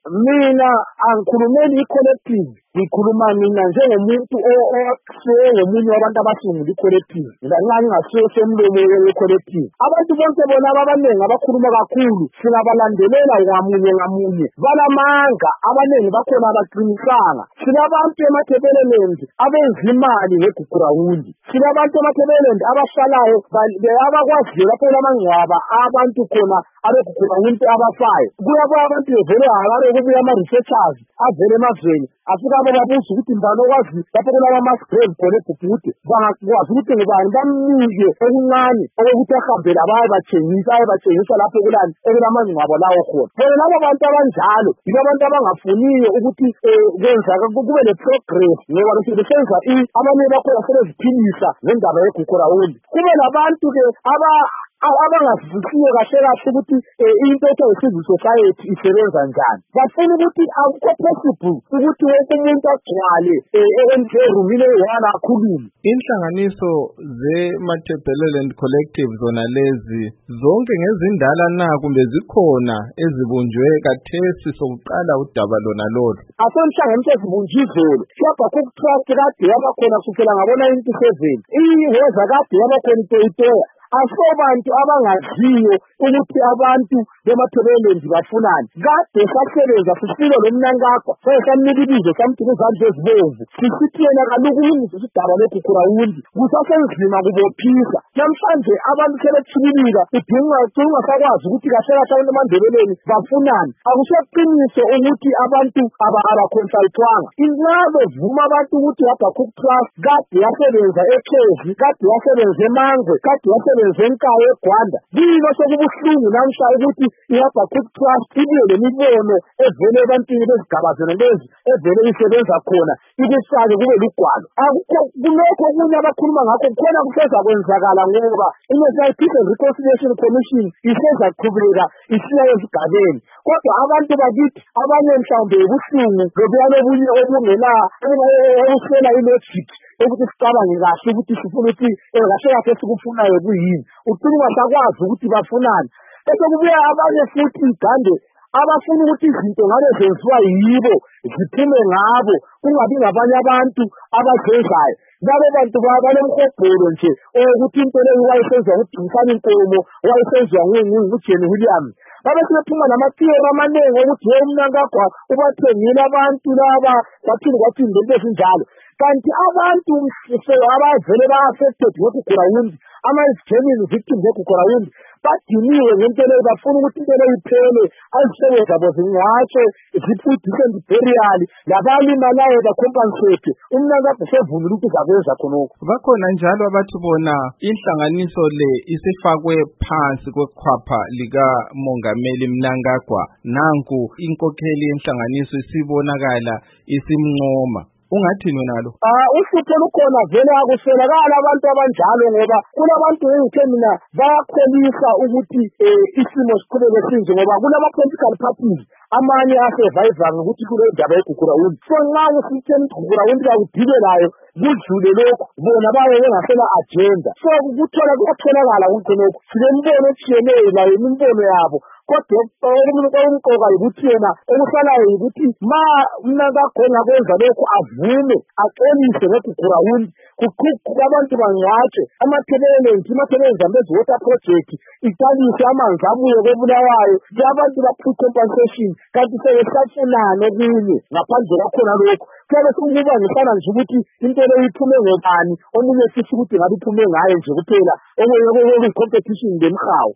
mina angikhulumeli i-collective, ngikhuluma mina njengomuntu omunye wabantu abasungula i-collective, ngingasiyo semlomo we-collective. Abantu bonke bona abaningi abakhuluma kakhulu singabalandelela ngamunye balamanga, abaningi bakhona abaqinisanga. Sinabantu emaThebeleland abenza imali ngeGugurawundi, sinabantu emaThebeleland abahlalayo abakwaziyo lapho amangcwaba abantu khona abeGugurawundi abafayo. Kuyaba abantu bevele Harare kubuya ama-researchers avele emazweni afika babuza ukuthi mbani okwazi lapho kulama-mass grave khona eBubude, bangakwazi ukuthi ngubani bamnike okuncane okokuthi ahambele abatshengisa lapho okulamangcwabo lawo khona. Bona labo bantu abanjalo yibo abantu abangafuniyo ukuthi kube ne-progress, ngoba besenza abanye bakhona sebeziphilisa ngendaba yeGugurawundi. Kube labantu-ke abangazisiyo kahle ukuthi into ethiwa i-civil society isebenza njani. Bafuna ukuthi akukho possible ukuthi wonke umuntu agcwale erumini eyi-one akhulume. Inhlanganiso ze-Matabeleland Collective zona lezi zonke ngezindala na kumbe zikhona ezibunjwe kathesi sokuqala udaba lona lolo? Asenhlanganiso ezibunjwe izolo, Habakkuk Trust kade yabakhona kusukela ngabo-97, iHoza kade yabakhona iToyitoya. Asobantu abangaziyo ukuthi abantu bemaThebeleland bafunani. Kade sasebenza sisilo lomnankagwa samnika ibizo samthina izandla ezibomvu sisithi yena kalukulungisa isidaba leGugurawundi kusasenzima kubophisa. Namhlanje abantu sebethibilika ungasakwazi ukuthi kahle abantu eMandebeleni bafunani. Akuseqiniso ukuthi abantu abakonsultwanga. Ingabe vuma abantu ukuthi Habakkuk Trust kade yasebenza eKhefi, kade yasebenza eMangwe, kade yasebenza eNkayi eGwanda. Yilo sokubuhlungu namhlanje ukuthi iHabakkuk Trust ibuye lemibono evele ebantwini bezigaba zona lezi evele isebenza khona ikufake kube lugwalo. Akukho kulokho okunye abakhuluma ngakho khona kuseza kwenzakala, ngoba i-National Peace and Reconciliation Commission isezaqhubeka isiya ezigabeni. Kodwa abantu bakithi abanye mhlawumbe ubuhlungu lobuya lobunye obungela okusela i-logic ukuthi sicabange kahle ukuthi sifuna ukuthi kahle sikufunayo kuyini. Ucina ungasakwazi ukuthi bafunani. Bese kubuya abanye futhi igande abafuna ukuthi izinto ngabe zenziwa yibo ziphume ngabo, kungabi ngabanye abantu abazenzayo. Labo bantu banomhobholo nje ukuthi into leyo wayesenziwa nguDumisani Nkomo, wayesenziwa nguJenny Williams. Babe sebephuma nama-theory amaningi ukuthi umnankagwa ubathengile abantu laba kwathi into ezinjalo. Kanti abantu abavele ba-affected ngeGugurawundi, ama-genuine victims ngeGugurawundi badiniwe ngento leyo, bafuna ukuthi into leyo iphele, azihlelo zabo zingcwatshwe, ziphiwe decent burial, labalimalayo bacompensate. Umnankagwa usevumile ukuthi uzakwenza khonokho. Bakhona njalo abathi bona inhlanganiso le isifakwe phansi kwekhwapha likamongameli Mnangagwa, nanku inkokheli yenhlanganiso isibonakala isimncoma. Ungathini nalo? Uhlupho lukhona vele akuswelakala abantu abanjalo, ngoba kulabantu engithe mina bayakholisa ukuthi isimo siqhubeke sinje, ngoba kulama-political parties amanye asurvivor ukuthi kule ndaba yeGugurawundi. So nxa usitheni iGugurawundi kakudibelayo kudlule lokhu, bona baye bengasela agenda. So kuyatholakala khonokho silembono etshiyeneyo layo imibono yabo. Kodwa okumqoka yikuthi yena okusalayo yikuthi ma umnankagwa kwenza lokhu avume aqinise ngeGugurawundi, abantu bangcwatshe amaThebeleland amezi-water project iqalise amanzi abuye koBulawayo, abantu bapre-compensation, kanti sebesafunana okunye ngaphandle kwakhona lokhu. Kuyabe sekubangisana nje ukuthi into leyo iphume ngobani, omunye sithi ukuthi ngabe iphume ngayo nje kuphela, okunye competition ngemhawu.